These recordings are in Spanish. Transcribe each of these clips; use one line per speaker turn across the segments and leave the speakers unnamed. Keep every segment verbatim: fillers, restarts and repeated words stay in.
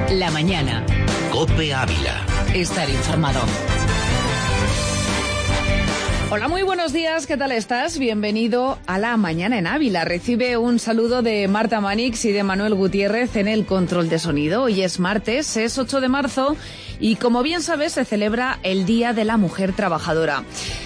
La mañana.
COPE Ávila.
Estar informado.
Hola, muy buenos días, ¿qué tal estás? Bienvenido a La Mañana en Ávila. Recibe un saludo de Marta Manix y de Manuel Gutiérrez en el control de sonido. Hoy es martes, es ocho de marzo y como bien sabes se celebra el Día de la Mujer Trabajadora.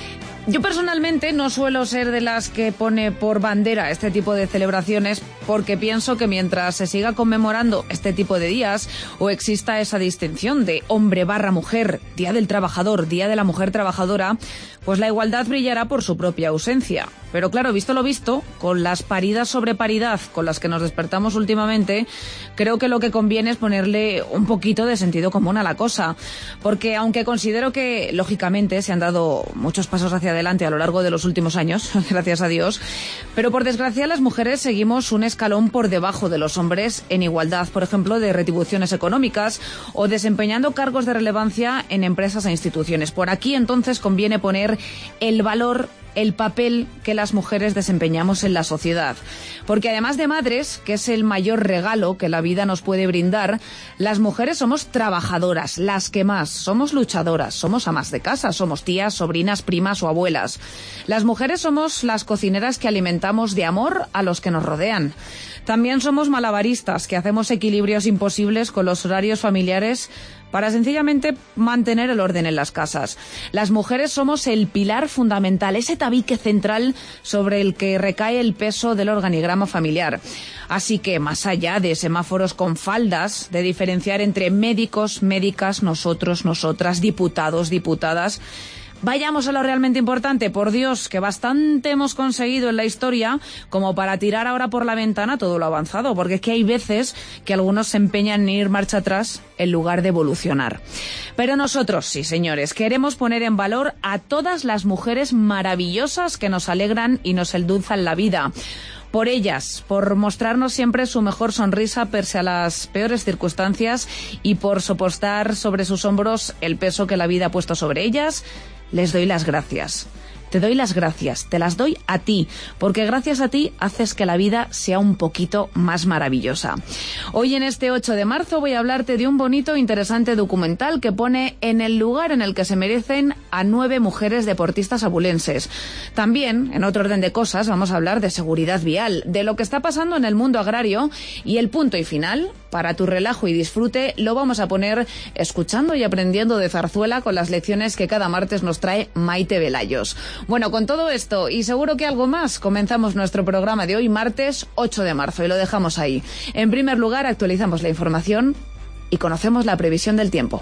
Yo personalmente no suelo ser de las que pone por bandera este tipo de celebraciones porque pienso que mientras se siga conmemorando este tipo de días o exista esa distinción de hombre barra mujer, Día del Trabajador, Día de la Mujer Trabajadora, pues la igualdad brillará por su propia ausencia. Pero claro, visto lo visto, con las paridas sobre paridad con las que nos despertamos últimamente, creo que lo que conviene es ponerle un poquito de sentido común a la cosa. Porque aunque considero que, lógicamente, se han dado muchos pasos hacia adelante a lo largo de los últimos años, gracias a Dios, pero por desgracia las mujeres seguimos un escalón por debajo de los hombres en igualdad, por ejemplo, de retribuciones económicas o desempeñando cargos de relevancia en empresas e instituciones. Por aquí, entonces, conviene poner el valor, el papel que las mujeres desempeñamos en la sociedad. Porque además de madres, que es el mayor regalo que la vida nos puede brindar, las mujeres somos trabajadoras, las que más, somos luchadoras, somos amas de casa, somos tías, sobrinas, primas o abuelas. Las mujeres somos las cocineras que alimentamos de amor a los que nos rodean. También somos malabaristas, que hacemos equilibrios imposibles con los horarios familiares para sencillamente mantener el orden en las casas. Las mujeres somos el pilar fundamental, ese tabique central sobre el que recae el peso del organigrama familiar. Así que, más allá de semáforos con faldas, de diferenciar entre médicos, médicas, nosotros, nosotras, diputados, diputadas, vayamos a lo realmente importante. Por Dios, que bastante hemos conseguido en la historia como para tirar ahora por la ventana todo lo avanzado, porque es que hay veces que algunos se empeñan en ir marcha atrás en lugar de evolucionar. Pero nosotros, sí señores, queremos poner en valor a todas las mujeres maravillosas que nos alegran y nos endulzan la vida. Por ellas, por mostrarnos siempre su mejor sonrisa pese a las peores circunstancias y por soportar sobre sus hombros el peso que la vida ha puesto sobre ellas, les doy las gracias. Te doy las gracias, te las doy a ti, porque gracias a ti haces que la vida sea un poquito más maravillosa. Hoy en este ocho de marzo voy a hablarte de un bonito e interesante documental que pone en el lugar en el que se merecen a nueve mujeres deportistas abulenses. También, en otro orden de cosas, vamos a hablar de seguridad vial, de lo que está pasando en el mundo agrario y el punto y final, para tu relajo y disfrute, lo vamos a poner escuchando y aprendiendo de zarzuela con las lecciones que cada martes nos trae Maite Velayos. Bueno, con todo esto y seguro que algo más, comenzamos nuestro programa de hoy, martes ocho de marzo, y lo dejamos ahí. En primer lugar, actualizamos la información y conocemos la previsión del tiempo.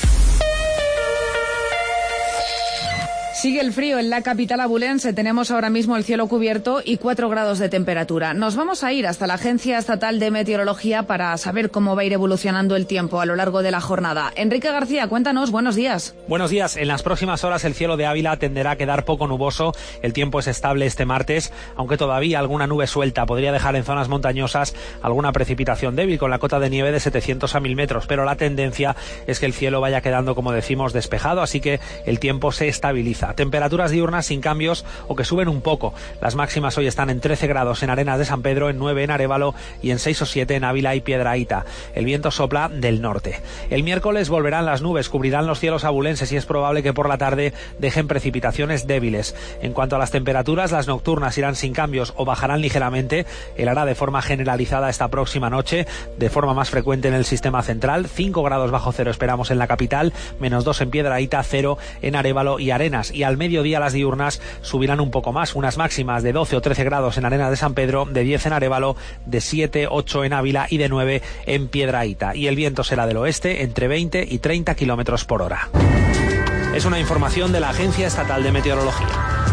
Sigue el frío en la capital abulense. Tenemos ahora mismo el cielo cubierto y cuatro grados de temperatura. Nos vamos a ir hasta la Agencia Estatal de Meteorología para saber cómo va a ir evolucionando el tiempo a lo largo de la jornada. Enrique García, cuéntanos, buenos días.
Buenos días. En las próximas horas el cielo de Ávila tenderá a quedar poco nuboso. El tiempo es estable este martes, aunque todavía alguna nube suelta podría dejar en zonas montañosas alguna precipitación débil con la cota de nieve de setecientos a mil metros. Pero la tendencia es que el cielo vaya quedando, como decimos, despejado, así que el tiempo se estabiliza. Temperaturas diurnas sin cambios o que suben un poco. Las máximas hoy están en trece grados en Arenas de San Pedro, en nueve en Arévalo y en seis o siete en Ávila y Piedrahíta. El viento sopla del norte. El miércoles volverán las nubes, cubrirán los cielos abulenses y es probable que por la tarde dejen precipitaciones débiles. En cuanto a las temperaturas, las nocturnas irán sin cambios o bajarán ligeramente. Helará de forma generalizada esta próxima noche, de forma más frecuente en el sistema central. cinco grados bajo cero esperamos en la capital, menos dos en Piedrahíta, cero en Arévalo y Arenas. Y al mediodía las diurnas subirán un poco más, unas máximas de doce o trece grados en Arenas de San Pedro, de diez en Arévalo, de siete, ocho en Ávila y de nueve en Piedrahíta. Y el viento será del oeste entre veinte y treinta kilómetros por hora. Es una información de la Agencia Estatal de Meteorología.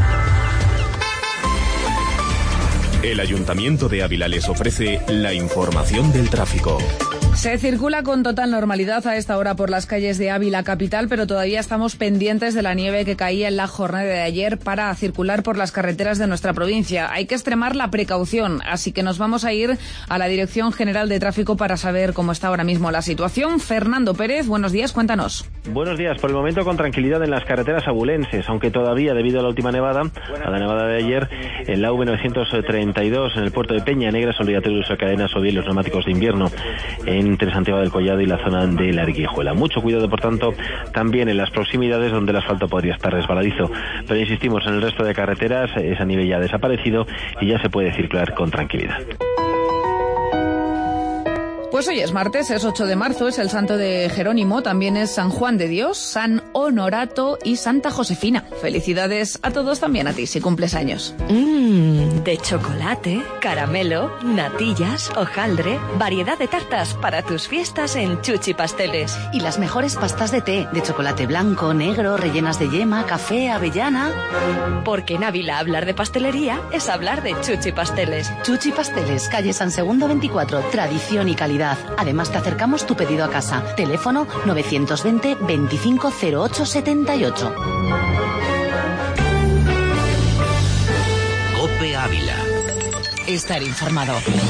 El Ayuntamiento de Ávila les ofrece la información del tráfico.
Se circula con total normalidad a esta hora por las calles de Ávila capital, pero todavía estamos pendientes de la nieve que caía en la jornada de ayer para circular por las carreteras de nuestra provincia. Hay que extremar la precaución, así que nos vamos a ir a la Dirección General de Tráfico para saber cómo está ahora mismo la situación. Fernando Pérez, buenos días, cuéntanos.
Buenos días, por el momento con tranquilidad en las carreteras abulenses, aunque todavía debido a la última nevada, a la nevada de ayer, en la A V novecientos treinta treinta y dos en el puerto de Peña Negra, es obligatorio uso de cadenas o bien los neumáticos de invierno entre Santiago del Collado y la zona de la Arguijuela. Mucho cuidado, por tanto, también en las proximidades donde el asfalto podría estar resbaladizo. Pero insistimos, en el resto de carreteras esa nieve ya ha desaparecido y ya se puede circular con tranquilidad.
Pues hoy es martes, es ocho de marzo, es el santo de Jerónimo, también es San Juan de Dios, San Honorato y Santa Josefina. Felicidades a todos, también a ti, si cumples años.
Mmm, de chocolate, caramelo, natillas, hojaldre, variedad de tartas para tus fiestas en Chuchi Pasteles.
Y las mejores pastas de té, de chocolate blanco, negro, rellenas de yema, café, avellana.
Porque en Ávila hablar de pastelería es hablar de Chuchi Pasteles.
Chuchi Pasteles, calle San Segundo veinticuatro, tradición y calidad. Además, te acercamos tu pedido a casa. Teléfono novecientos veinte veinticinco cero ocho setenta y ocho.
COPE Ávila.
Estar informado.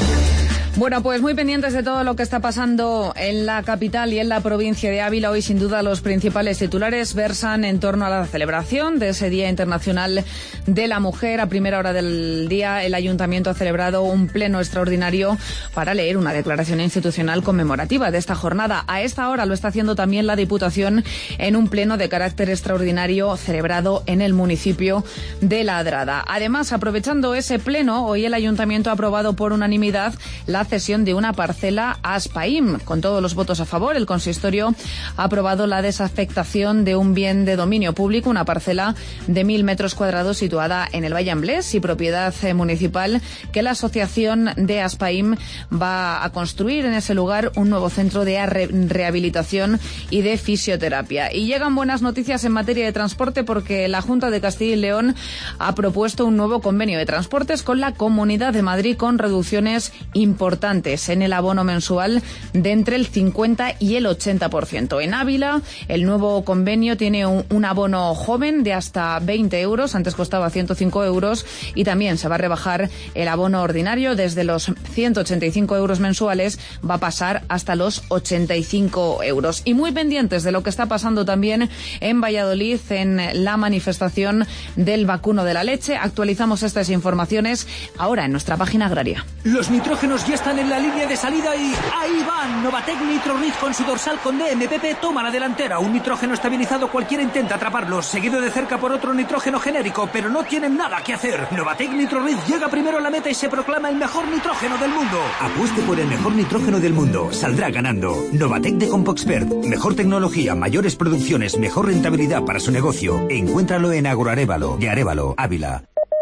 Bueno, pues muy pendientes de todo lo que está pasando en la capital y en la provincia de Ávila. Hoy, sin duda, los principales titulares versan en torno a la celebración de ese Día Internacional de la Mujer. A primera hora del día, el Ayuntamiento ha celebrado un pleno extraordinario para leer una declaración institucional conmemorativa de esta jornada. A esta hora lo está haciendo también la Diputación en un pleno de carácter extraordinario celebrado en el municipio de La Adrada. Además, aprovechando ese pleno, hoy el Ayuntamiento ha aprobado por unanimidad la cesión de una parcela a Aspaim. Con todos los votos a favor, el consistorio ha aprobado la desafectación de un bien de dominio público, una parcela de mil metros cuadrados situada en el Valle Amblés y propiedad municipal, que la asociación de Aspaim va a construir en ese lugar un nuevo centro de re- rehabilitación y de fisioterapia. Y llegan buenas noticias en materia de transporte, porque la Junta de Castilla y León ha propuesto un nuevo convenio de transportes con la Comunidad de Madrid, con reducciones importantes en el abono mensual de entre el cincuenta y el ochenta por ciento. En Ávila, el nuevo convenio tiene un, un abono joven de hasta veinte euros, antes costaba ciento cinco euros, y también se va a rebajar el abono ordinario desde los ciento ochenta y cinco euros mensuales, va a pasar hasta los ochenta y cinco euros. Y muy pendientes de lo que está pasando también en Valladolid, en la manifestación del vacuno de la leche. Actualizamos estas informaciones ahora en nuestra página agraria.
Los nitrógenos ya están en la línea de salida y ahí van. Novatec Nitrorid con su dorsal con D M P P toma la delantera. Un nitrógeno estabilizado, cualquiera intenta atraparlos, seguido de cerca por otro nitrógeno genérico, pero no tienen nada que hacer. Novatec Nitrorid llega primero a la meta y se proclama el mejor nitrógeno del mundo. Apueste por el mejor nitrógeno del mundo, saldrá ganando. Novatec de Compoxpert, mejor tecnología, mayores producciones, mejor rentabilidad para su negocio. Encuéntralo en Agroarévalo, de Arévalo, Ávila.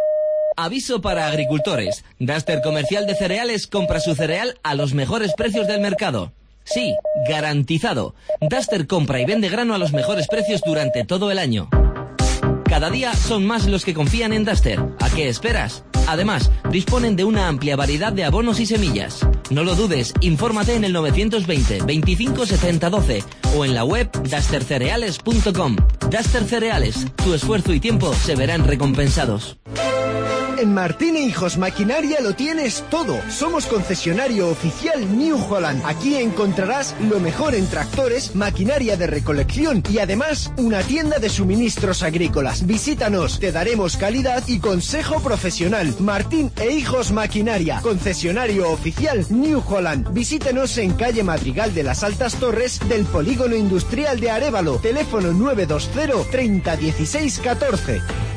Aviso para agricultores. Duster Comercial de Cereales compra su cereal a los mejores precios del mercado. Sí, garantizado. Duster compra y vende grano a los mejores precios durante todo el año. Cada día son más los que confían en Duster. ¿A qué esperas? Además, disponen de una amplia variedad de abonos y semillas. No lo dudes, infórmate en el novecientos veinte veinticinco setenta doce o en la web duster cereales punto com. Duster Cereales, tu esfuerzo y tiempo se verán recompensados.
En Martín e Hijos Maquinaria lo tienes todo. Somos concesionario oficial New Holland. Aquí encontrarás lo mejor en tractores, maquinaria de recolección y además una tienda de suministros agrícolas. Visítanos, te daremos calidad y consejo profesional. Martín e Hijos Maquinaria, concesionario oficial New Holland. Visítenos en calle Madrigal de las Altas Torres del Polígono Industrial de Arévalo. Teléfono nueve dos cero treinta dieciséis catorce.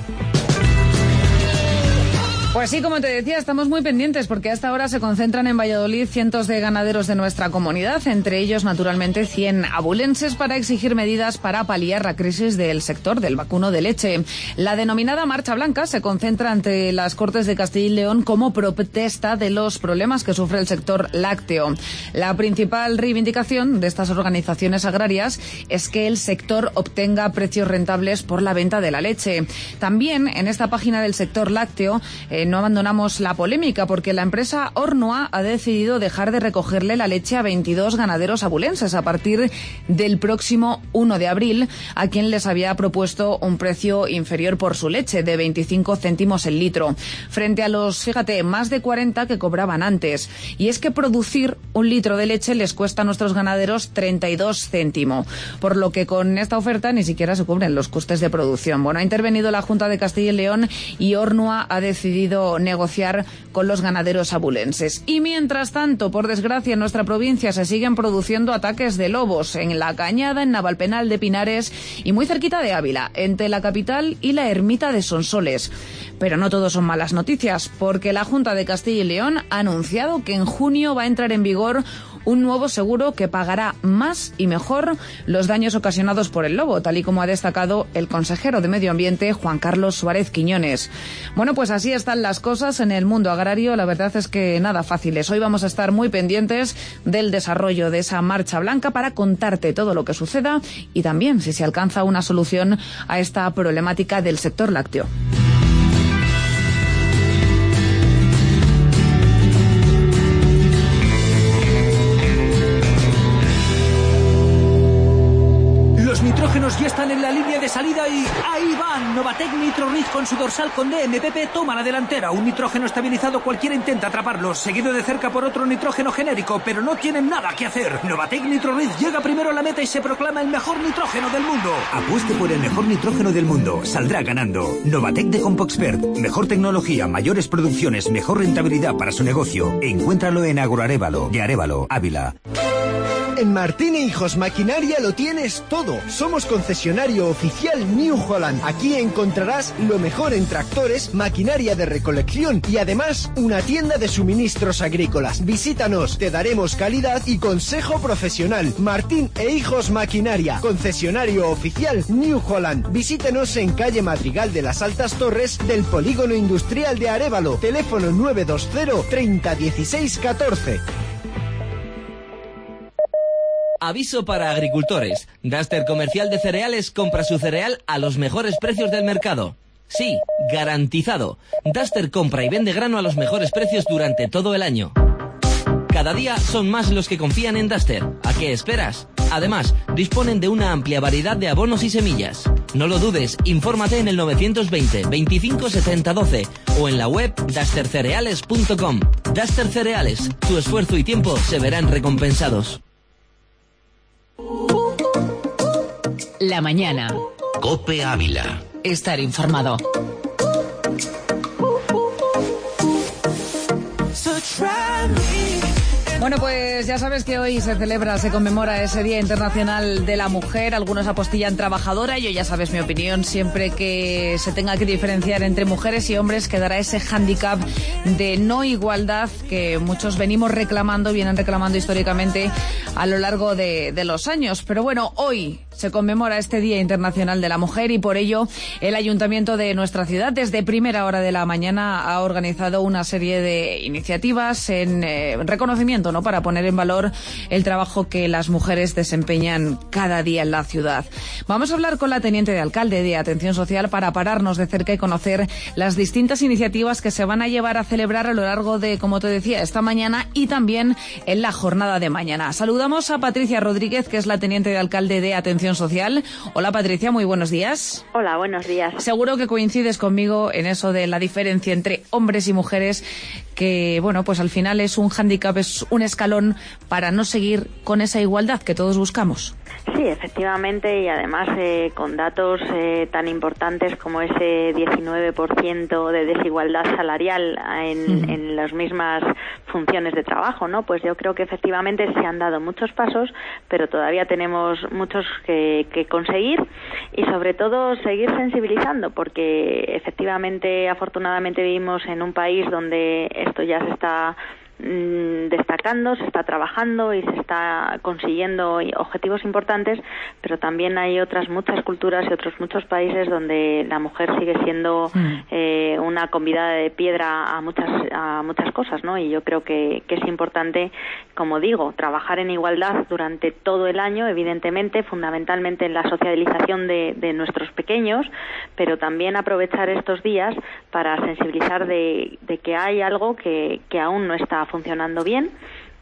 Pues sí, como te decía, estamos muy pendientes porque hasta ahora se concentran en Valladolid cientos de ganaderos de nuestra comunidad, entre ellos, naturalmente, cien abulenses, para exigir medidas para paliar la crisis del sector del vacuno de leche. La denominada Marcha Blanca se concentra ante las Cortes de Castilla y León como protesta de los problemas que sufre el sector lácteo. La principal reivindicación de estas organizaciones agrarias es que el sector obtenga precios rentables por la venta de la leche. También en esta página del sector lácteo eh, no abandonamos la polémica porque la empresa Ornua ha decidido dejar de recogerle la leche a veintidós ganaderos abulenses a partir del próximo uno de abril, a quien les había propuesto un precio inferior por su leche de veinticinco céntimos el litro, frente a los, fíjate, más de cuarenta que cobraban antes. Y es que producir un litro de leche les cuesta a nuestros ganaderos treinta y dos céntimos, por lo que con esta oferta ni siquiera se cubren los costes de producción. Bueno, ha intervenido la Junta de Castilla y León y Ornua ha decidido podido negociar con los ganaderos abulenses. Y mientras tanto, por desgracia, en nuestra provincia se siguen produciendo ataques de lobos en La Cañada, en Navalpenal de Pinares y muy cerquita de Ávila, entre la capital y la ermita de Sonsoles. Pero no todo son malas noticias, porque la Junta de Castilla y León ha anunciado que en junio va a entrar en vigor un nuevo seguro que pagará más y mejor los daños ocasionados por el lobo, tal y como ha destacado el consejero de Medio Ambiente, Juan Carlos Suárez Quiñones. Bueno, pues así están las cosas en el mundo agrario. La verdad es que nada fáciles. Hoy vamos a estar muy pendientes del desarrollo de esa marcha blanca para contarte todo lo que suceda y también si se alcanza una solución a esta problemática del sector lácteo.
Los nitrógenos ya están en la línea de salida y ahí van. Novatec Nitroriz con su dorsal con D M P P toma la delantera. Un nitrógeno estabilizado, cualquiera intenta atraparlos, seguido de cerca por otro nitrógeno genérico, pero no tienen nada que hacer. Novatec Nitroriz llega primero a la meta y se proclama el mejor nitrógeno del mundo. Apueste por el mejor nitrógeno del mundo, saldrá ganando. Novatec de Compoexpert, mejor tecnología, mayores producciones, mejor rentabilidad para su negocio. Encuéntralo en Agroarévalo, de Arévalo, Ávila.
En Martín e Hijos Maquinaria lo tienes todo. Somos concesionario oficial New Holland. Aquí encontrarás lo mejor en tractores, maquinaria de recolección y además una tienda de suministros agrícolas. Visítanos, te daremos calidad y consejo profesional. Martín e Hijos Maquinaria, concesionario oficial New Holland. Visítenos en calle Madrigal de las Altas Torres del Polígono Industrial de Arévalo. Teléfono nueve dos cero treinta dieciséis catorce.
Aviso para agricultores. Duster Comercial de Cereales compra su cereal a los mejores precios del mercado. Sí, garantizado. Duster compra y vende grano a los mejores precios durante todo el año. Cada día son más los que confían en Duster. ¿A qué esperas? Además, disponen de una amplia variedad de abonos y semillas. No lo dudes, infórmate en el nueve veinte, veinticinco setenta doce o en la web duster cereales punto com. Duster Cereales, tu esfuerzo y tiempo se verán recompensados.
La mañana.
COPE Ávila.
Estar informado.
Bueno, pues ya sabes que hoy se celebra, se conmemora ese Día Internacional de la Mujer. Algunos apostillan trabajadora. Yo ya sabes mi opinión. Siempre que se tenga que diferenciar entre mujeres y hombres quedará ese hándicap de no igualdad que muchos venimos reclamando, vienen reclamando históricamente a lo largo de, de los años. Pero bueno, hoy se conmemora este Día Internacional de la Mujer y por ello el Ayuntamiento de nuestra ciudad desde primera hora de la mañana ha organizado una serie de iniciativas en eh, reconocimiento, ¿no?, para poner en valor el trabajo que las mujeres desempeñan cada día en la ciudad. Vamos a hablar con la teniente de alcalde de Atención Social para pararnos de cerca y conocer las distintas iniciativas que se van a llevar a celebrar a lo largo de, como te decía, esta mañana y también en la jornada de mañana. Saludamos a Patricia Rodríguez, que es la teniente de alcalde de Atención Social. Hola Patricia, muy buenos días.
Hola, buenos días.
Seguro que coincides conmigo en eso de la diferencia entre hombres y mujeres, que bueno, pues al final es un hándicap, es un escalón para no seguir con esa igualdad que todos buscamos.
Sí, efectivamente, y además eh, con datos eh, tan importantes como ese diecinueve por ciento de desigualdad salarial en, uh-huh. en las mismas funciones de trabajo, ¿no? Pues yo creo que efectivamente se han dado muchos pasos, pero todavía tenemos muchos que, que conseguir y sobre todo seguir sensibilizando, porque efectivamente, afortunadamente vivimos en un país donde esto ya se está destacando, se está trabajando y se está consiguiendo objetivos importantes, pero también hay otras muchas culturas y otros muchos países donde la mujer sigue siendo mm. eh, una convidada de piedra a muchas a muchas cosas, ¿no? Y yo creo que, que es importante, como digo, trabajar en igualdad durante todo el año, evidentemente, fundamentalmente en la socialización de, de nuestros pequeños, pero también aprovechar estos días para sensibilizar de, de que hay algo que, que aún no está funcionando bien,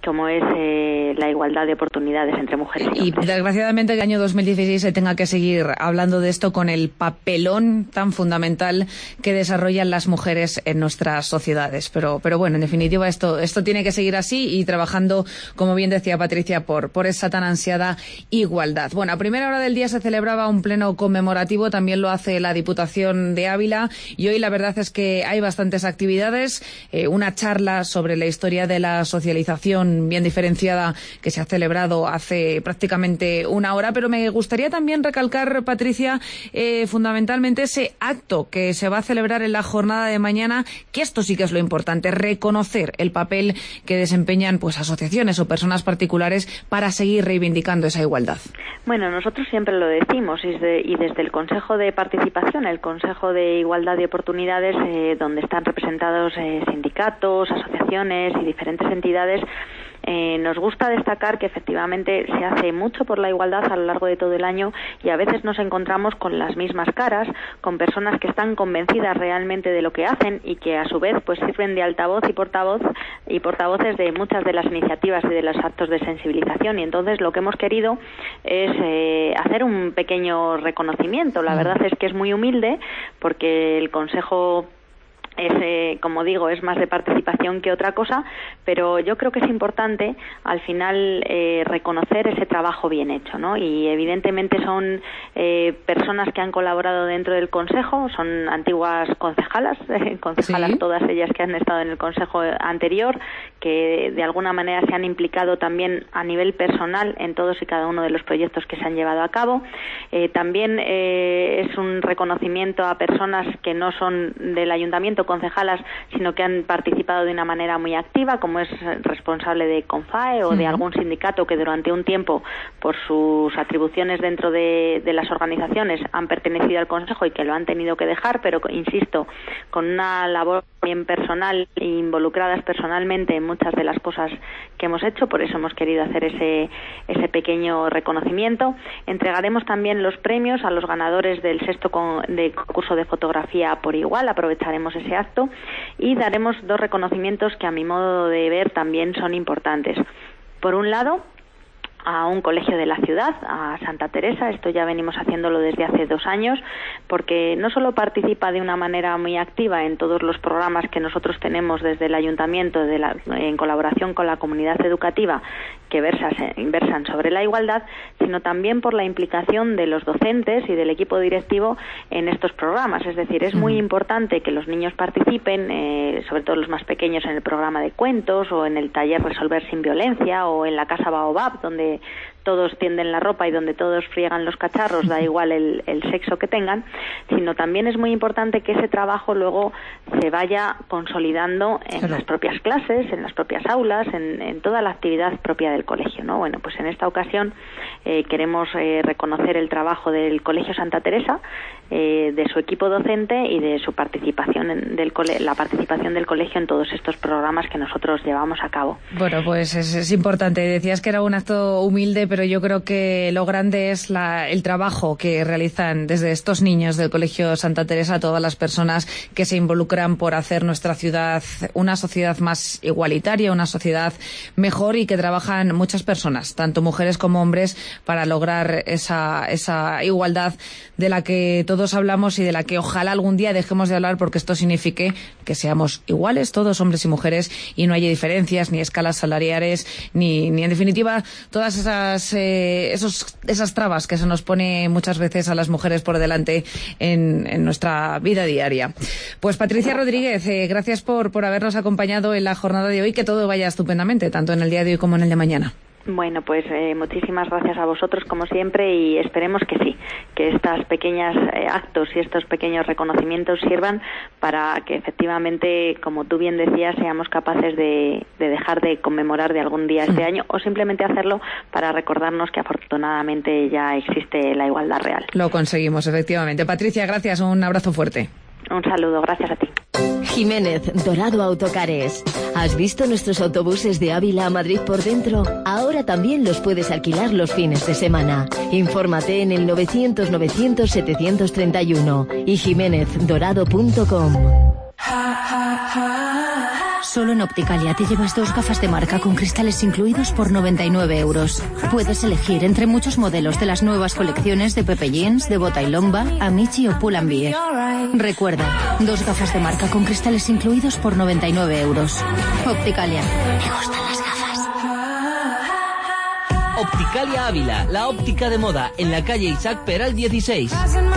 como es eh, la igualdad de oportunidades entre mujeres y hombres.
Y desgraciadamente el año dos mil dieciséis se tenga que seguir hablando de esto con el papelón tan fundamental que desarrollan las mujeres en nuestras sociedades. Pero, pero bueno, en definitiva esto, esto tiene que seguir así y trabajando, como bien decía Patricia, por, por esa tan ansiada igualdad. Bueno, a primera hora del día se celebraba un pleno conmemorativo, también lo hace la Diputación de Ávila, y hoy la verdad es que hay bastantes actividades, eh, una charla sobre la historia de la socialización bien diferenciada que se ha celebrado hace prácticamente una hora, pero me gustaría también recalcar, Patricia, eh, fundamentalmente ese acto que se va a celebrar en la jornada de mañana, que esto sí que es lo importante, reconocer el papel que desempeñan pues asociaciones o personas particulares para seguir reivindicando esa igualdad.
Bueno, nosotros siempre lo decimos y desde, y desde el Consejo de Participación, el Consejo de Igualdad de Oportunidades, eh, donde están representados eh, sindicatos, asociaciones y diferentes entidades, Eh, nos gusta destacar que efectivamente se hace mucho por la igualdad a lo largo de todo el año y a veces nos encontramos con las mismas caras, con personas que están convencidas realmente de lo que hacen y que a su vez pues sirven de altavoz y portavoz y portavoces de muchas de las iniciativas y de los actos de sensibilización. Y entonces lo que hemos querido es eh, hacer un pequeño reconocimiento. La verdad es que es muy humilde porque el Consejo es, eh, como digo, es más de participación que otra cosa, pero yo creo que es importante al final eh, reconocer ese trabajo bien hecho, ¿no? Y evidentemente son eh, personas que han colaborado dentro del Consejo, son antiguas concejalas, eh, concejalas ¿Sí? todas ellas que han estado en el Consejo anterior, que de alguna manera se han implicado también a nivel personal en todos y cada uno de los proyectos que se han llevado a cabo. Eh, también eh, es un reconocimiento a personas que no son del Ayuntamiento, concejalas, sino que han participado de una manera muy activa, como es responsable de CONFAE o de algún sindicato que durante un tiempo, por sus atribuciones dentro de, de las organizaciones, han pertenecido al Consejo y que lo han tenido que dejar, pero insisto, con una labor bien personal e involucradas personalmente en muchas de las cosas que hemos hecho. Por eso hemos querido hacer ese, ese pequeño reconocimiento. Entregaremos también los premios a los ganadores del sexto con, de concurso de fotografía por igual, aprovecharemos ese acto y daremos dos reconocimientos que a mi modo de ver también son importantes. Por un lado, a un colegio de la ciudad, a Santa Teresa. Esto ya venimos haciéndolo desde hace dos años, porque no solo participa de una manera muy activa en todos los programas que nosotros tenemos desde el ayuntamiento, de la, en colaboración con la comunidad educativa, que versan, versan sobre la igualdad, sino también por la implicación de los docentes y del equipo directivo en estos programas. Es decir, es muy importante que los niños participen, eh, sobre todo los más pequeños, en el programa de cuentos o en el taller Resolver sin Violencia o en la Casa Baobab, donde todos tienden la ropa y donde todos friegan los cacharros, da igual el, el sexo que tengan, sino también es muy importante que ese trabajo luego se vaya consolidando en claro. las propias clases, en las propias aulas, en, en toda la actividad propia del colegio, ¿no? Bueno, pues en esta ocasión eh, queremos eh, reconocer el trabajo del Colegio Santa Teresa, eh, de su equipo docente y de su participación en, del cole, la participación del colegio en todos estos programas que nosotros llevamos a cabo.
Bueno, pues es, es importante. Decías que era un acto humilde, pero yo creo que lo grande es la, el trabajo que realizan desde estos niños del Colegio Santa Teresa, todas las personas que se involucran por hacer nuestra ciudad una sociedad más igualitaria, una sociedad mejor, y que trabajan muchas personas, tanto mujeres como hombres, para lograr esa, esa igualdad de la que todos hablamos y de la que ojalá algún día dejemos de hablar, porque esto signifique que seamos iguales, todos hombres y mujeres, y no haya diferencias, ni escalas salariales, ni, ni en definitiva todas esas eh, esos, esas trabas que se nos pone muchas veces a las mujeres por delante en, en nuestra vida diaria. Pues Patricia Rodríguez, eh, gracias por, por habernos acompañado en la jornada de hoy, que todo vaya estupendamente, tanto en el día de hoy como en el de mañana.
Bueno, pues eh, muchísimas gracias a vosotros como siempre, y esperemos que sí, que estos pequeños eh, actos y estos pequeños reconocimientos sirvan para que efectivamente, como tú bien decías, seamos capaces de, de dejar de conmemorar de algún día este año, o simplemente hacerlo para recordarnos que afortunadamente ya existe la igualdad real.
Lo conseguimos, efectivamente. Patricia, gracias, un abrazo fuerte.
Un saludo, gracias a ti.
Jiménez, Dorado Autocares. ¿Has visto nuestros autobuses de Ávila a Madrid por dentro? Ahora también los puedes alquilar los fines de semana. Infórmate en el novecientos novecientos setecientos treinta y uno y jiménez dorado punto com.
Solo en Opticalia te llevas dos gafas de marca con cristales incluidos por noventa y nueve euros. Puedes elegir entre muchos modelos de las nuevas colecciones de Pepe Jeans, de Bota y Lomba, Amici o Pull and Bear. Recuerda, dos gafas de marca con cristales incluidos por noventa y nueve euros. Opticalia. Me gustan las gafas.
Opticalia Ávila, la óptica de moda, en la calle Isaac Peral dieciséis.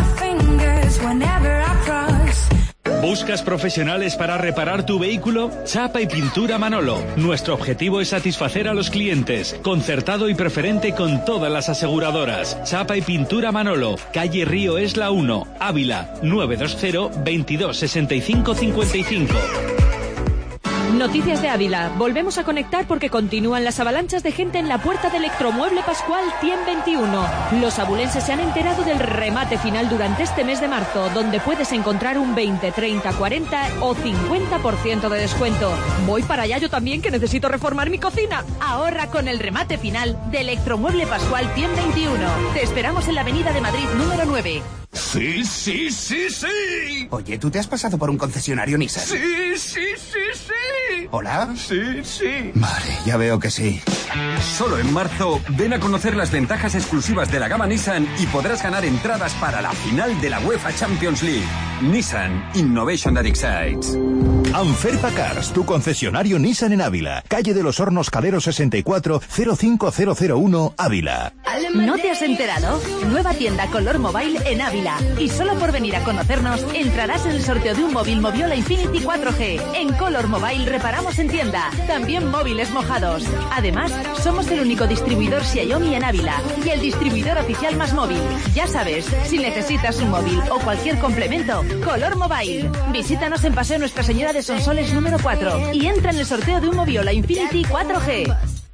¿Buscas profesionales para reparar tu vehículo? Chapa y Pintura Manolo. Nuestro objetivo es satisfacer a los clientes. Concertado y preferente con todas las aseguradoras. Chapa y Pintura Manolo. Calle Río Esla uno, Ávila, nueve dos cero, veintidós sesenta y cinco cincuenta y cinco.
Noticias de Ávila. Volvemos a conectar porque continúan las avalanchas de gente en la puerta de Electromueble Pascual cien veintiuno. Los abulenses se han enterado del remate final durante este mes de marzo, donde puedes encontrar un veinte, treinta, cuarenta o cincuenta por ciento de descuento. Voy para allá yo también, que necesito reformar mi cocina. Ahorra con el remate final de Electromueble Pascual cien veintiuno. Te esperamos en la Avenida de Madrid número nueve.
¡Sí, sí, sí, sí!
Oye, ¿tú te has pasado por un concesionario Nissan?
¡Sí, sí, sí, sí!
¿Hola?
Sí, sí.
Vale, ya veo que sí.
Solo en marzo, ven a conocer las ventajas exclusivas de la gama Nissan y podrás ganar entradas para la final de la UEFA Champions League. Nissan Innovation that excites.
Anferpa Cars, tu concesionario Nissan en Ávila. Calle de los Hornos Calero sesenta y cuatro, cero cinco cero cero uno, Ávila.
¿No te has enterado? Nueva tienda Color Mobile en Ávila. Y solo por venir a conocernos, entrarás en el sorteo de un móvil Moviola Infinity cuatro G. En Color Mobile reparamos en tienda. También móviles mojados. Además, somos el único distribuidor Xiaomi en Ávila y el distribuidor oficial Más Móvil. Ya sabes, si necesitas un móvil o cualquier complemento, Color Mobile. Visítanos en Paseo Nuestra Señora de Sonsoles número cuatro y entra en el sorteo de un Moviola Infinity cuatro G.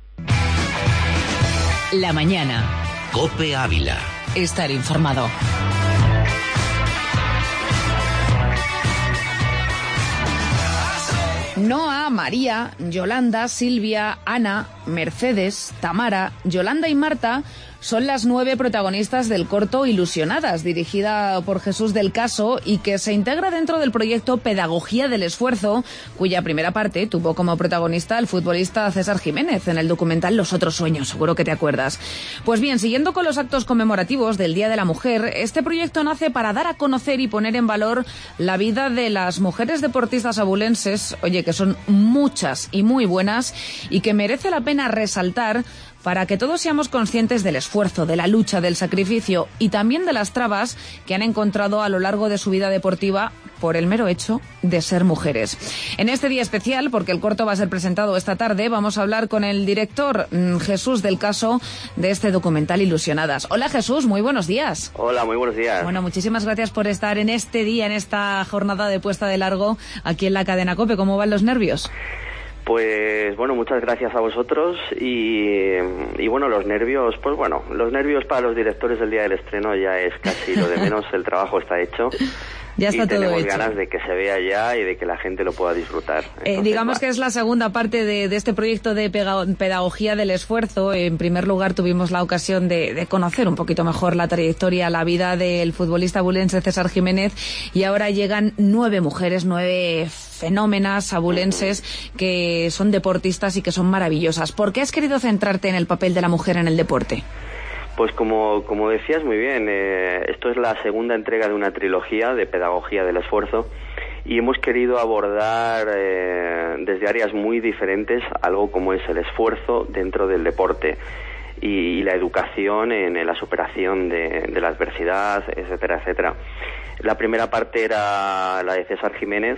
La mañana.
COPE Ávila.
Estar informado.
Noa, María, Yolanda, Silvia, Ana, Mercedes, Tamara, Yolanda y Marta son las nueve protagonistas del corto Ilusionadas, dirigida por Jesús del Caso y que se integra dentro del proyecto Pedagogía del Esfuerzo, cuya primera parte tuvo como protagonista al futbolista César Jiménez en el documental Los Otros Sueños, seguro que te acuerdas. Pues bien, siguiendo con los actos conmemorativos del Día de la Mujer, este proyecto nace para dar a conocer y poner en valor la vida de las mujeres deportistas abulenses, oye, que son muchas y muy buenas y que merece la pena resaltar para que todos seamos conscientes del esfuerzo, de la lucha, del sacrificio y también de las trabas que han encontrado a lo largo de su vida deportiva por el mero hecho de ser mujeres. En este día especial, porque el corto va a ser presentado esta tarde, vamos a hablar con el director Jesús del Caso de este documental Ilusionadas. Hola Jesús, muy buenos días.
Hola, muy buenos días.
Bueno, muchísimas gracias por estar en este día, en esta jornada de puesta de largo aquí en la cadena COPE. ¿Cómo van los nervios?
Pues bueno, muchas gracias a vosotros y, y bueno, los nervios, pues bueno, los nervios para los directores del día del estreno ya es casi lo de menos, el trabajo está hecho.
Ya está
y
todo
tenemos
hecho.
Ganas de que se vea ya y de que la gente lo pueda disfrutar. Entonces,
eh, digamos
va.
que es la segunda parte de, de este proyecto de pega, pedagogía del esfuerzo. En primer lugar, tuvimos la ocasión de, de conocer un poquito mejor la trayectoria, la vida del futbolista abulense César Jiménez, y ahora llegan nueve mujeres, nueve fenómenas abulenses que son deportistas y que son maravillosas. ¿Por qué has querido centrarte en el papel de la mujer en el deporte?
Pues como, como decías muy bien, eh, esto es la segunda entrega de una trilogía de pedagogía del esfuerzo y hemos querido abordar eh, desde áreas muy diferentes algo como es el esfuerzo dentro del deporte y, y la educación en, en la superación de, de la adversidad, etcétera, etcétera. La primera parte era la de César Jiménez,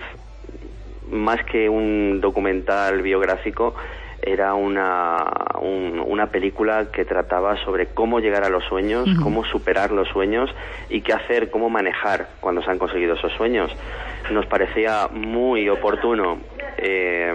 más que un documental biográfico, era una, un, una película que trataba sobre cómo llegar a los sueños, uh-huh. cómo superar los sueños y qué hacer, cómo manejar cuando se han conseguido esos sueños. Nos parecía muy oportuno eh,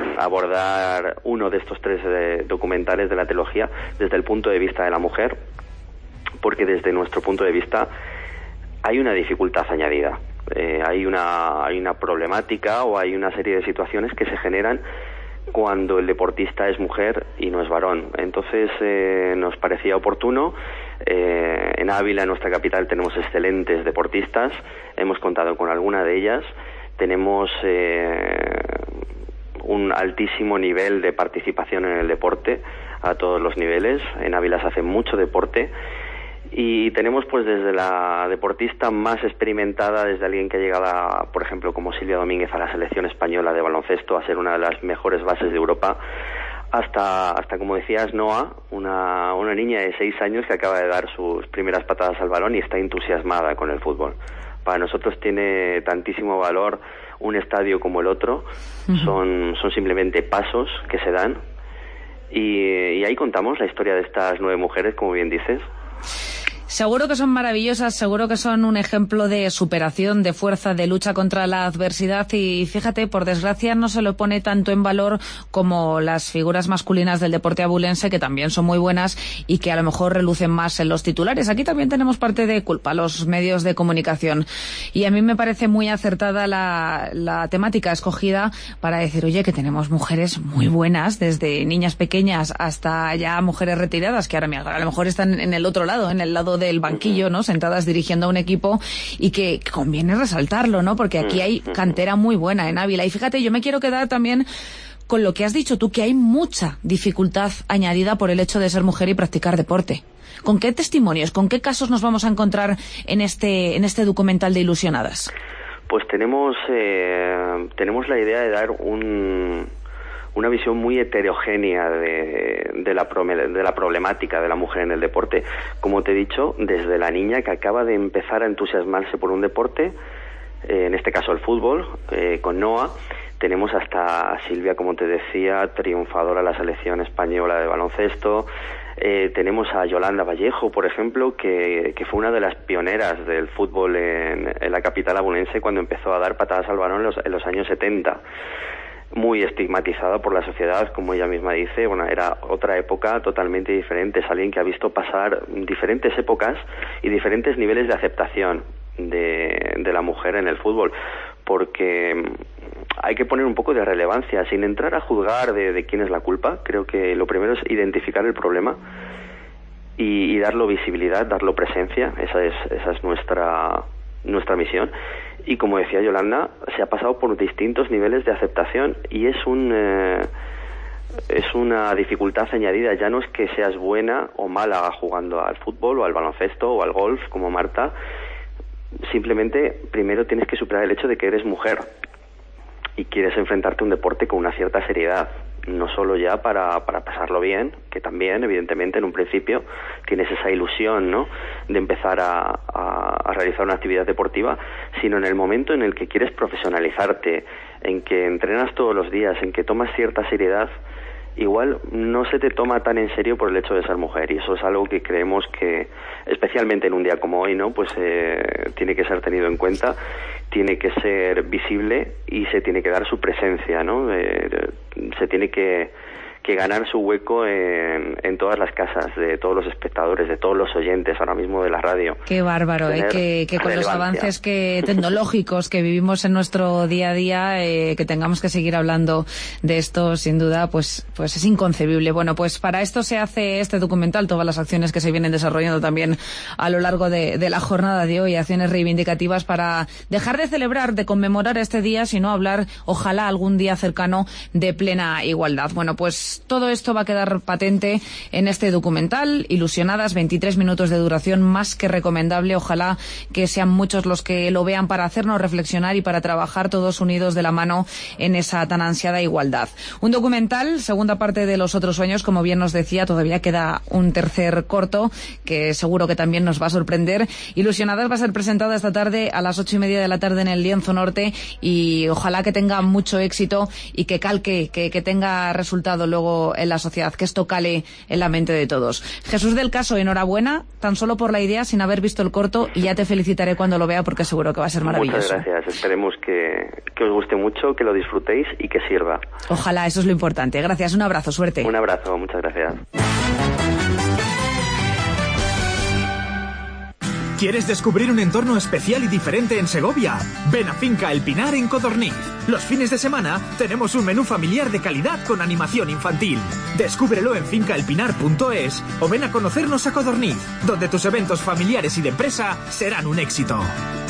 abordar uno de estos tres eh, documentales de la trilogía desde el punto de vista de la mujer, porque desde nuestro punto de vista hay una dificultad añadida. Eh, hay una, hay una problemática o hay una serie de situaciones que se generan cuando el deportista es mujer y no es varón. Entonces eh, nos parecía oportuno. Eh, en Ávila, en nuestra capital, tenemos excelentes deportistas, hemos contado con alguna de ellas. Tenemos eh, un altísimo nivel de participación en el deporte a todos los niveles. En Ávila se hace mucho deporte y tenemos pues desde la deportista más experimentada, desde alguien que ha llegado, a, por ejemplo, como Silvia Domínguez a la selección española de baloncesto a ser una de las mejores bases de Europa, hasta, hasta como decías, Noa, una, una niña de seis años que acaba de dar sus primeras patadas al balón y está entusiasmada con el fútbol. Para nosotros tiene tantísimo valor un estadio como el otro. Uh-huh. son, son simplemente pasos que se dan y, y ahí contamos la historia de estas nueve mujeres, como bien dices.
Seguro que son maravillosas, seguro que son un ejemplo de superación, de fuerza, de lucha contra la adversidad y fíjate, por desgracia no se lo pone tanto en valor como las figuras masculinas del deporte abulense, que también son muy buenas y que a lo mejor relucen más en los titulares. Aquí también tenemos parte de culpa, los medios de comunicación. Y a mí me parece muy acertada la, la temática escogida para decir, oye, que tenemos mujeres muy buenas, desde niñas pequeñas hasta ya mujeres retiradas, que ahora a lo mejor están en el otro lado, en el lado de del banquillo, ¿no? Sentadas dirigiendo a un equipo y que conviene resaltarlo, ¿no? Porque aquí hay cantera muy buena en Ávila. Y fíjate, yo me quiero quedar también con lo que has dicho tú, que hay mucha dificultad añadida por el hecho de ser mujer y practicar deporte. ¿Con qué testimonios, con qué casos nos vamos a encontrar en este, en este documental de Ilusionadas?
Pues tenemos, eh, tenemos la idea de dar un... una visión muy heterogénea de, de, la, de la problemática de la mujer en el deporte. Como te he dicho, desde la niña que acaba de empezar a entusiasmarse por un deporte, eh, en este caso el fútbol, eh, con Noa, tenemos hasta Silvia, como te decía, triunfadora de la selección española de baloncesto. Eh, tenemos a Yolanda Vallejo, por ejemplo, que, que fue una de las pioneras del fútbol en, en la capital abulense cuando empezó a dar patadas al balón en los, en los años setenta. Muy estigmatizada por la sociedad, como ella misma dice. Bueno, era otra época totalmente diferente. Es alguien que ha visto pasar diferentes épocas y diferentes niveles de aceptación de, de la mujer en el fútbol, porque hay que poner un poco de relevancia, sin entrar a juzgar de, de quién es la culpa. Creo que lo primero es identificar el problema y, y darlo visibilidad, darlo presencia. Esa es, esa es nuestra, nuestra misión. Y como decía Yolanda, se ha pasado por distintos niveles de aceptación y es un eh, es una dificultad añadida. Ya no es que seas buena o mala jugando al fútbol o al baloncesto o al golf, como Marta. Simplemente, primero tienes que superar el hecho de que eres mujer y quieres enfrentarte a un deporte con una cierta seriedad. No solo ya para, para pasarlo bien, que también, evidentemente, en un principio tienes esa ilusión, ¿no?, de empezar a, a, a realizar una actividad deportiva, sino en el momento en el que quieres profesionalizarte, en que entrenas todos los días, en que tomas cierta seriedad, igual no se te toma tan en serio por el hecho de ser mujer, y eso es algo que creemos que, especialmente en un día como hoy, ¿no?, pues eh, tiene que ser tenido en cuenta, tiene que ser visible y se tiene que dar su presencia, ¿no? Eh, se tiene que, que ganar su hueco en, en todas las casas de todos los espectadores, de todos los oyentes ahora mismo de la radio.
Qué bárbaro, ¿eh? que, que con los avances que tecnológicos que vivimos en nuestro día a día, eh, que tengamos que seguir hablando de esto, sin duda, pues, pues es inconcebible. Bueno, pues para esto se hace este documental, todas las acciones que se vienen desarrollando también a lo largo de, de la jornada de hoy, acciones reivindicativas para dejar de celebrar, de conmemorar este día, sino hablar, ojalá algún día cercano, de plena igualdad. Bueno, pues todo esto va a quedar patente en este documental, Ilusionadas, veintitrés minutos de duración, más que recomendable. Ojalá que sean muchos los que lo vean para hacernos reflexionar y para trabajar todos unidos de la mano en esa tan ansiada igualdad. Un documental, segunda parte de Los otros sueños, como bien nos decía, todavía queda un tercer corto que seguro que también nos va a sorprender. Ilusionadas va a ser presentada esta tarde a las ocho y media de la tarde en el Lienzo Norte y ojalá que tenga mucho éxito y que calque, que, que tenga resultado luego en la sociedad, que esto cale en la mente de todos. Jesús del Caso, enhorabuena, tan solo por la idea, sin haber visto el corto, y ya te felicitaré cuando lo vea porque seguro que va a ser maravilloso.
Muchas gracias, esperemos que, que os guste mucho, que lo disfrutéis y que sirva.
Ojalá, eso es lo importante. Gracias, un abrazo, suerte.
Un abrazo, muchas gracias.
¿Quieres descubrir un entorno especial y diferente en Segovia? Ven a Finca El Pinar en Codorniz. Los fines de semana tenemos un menú familiar de calidad con animación infantil. Descúbrelo en finca el pinar punto es o ven a conocernos a Codorniz, donde tus eventos familiares y de empresa serán un éxito.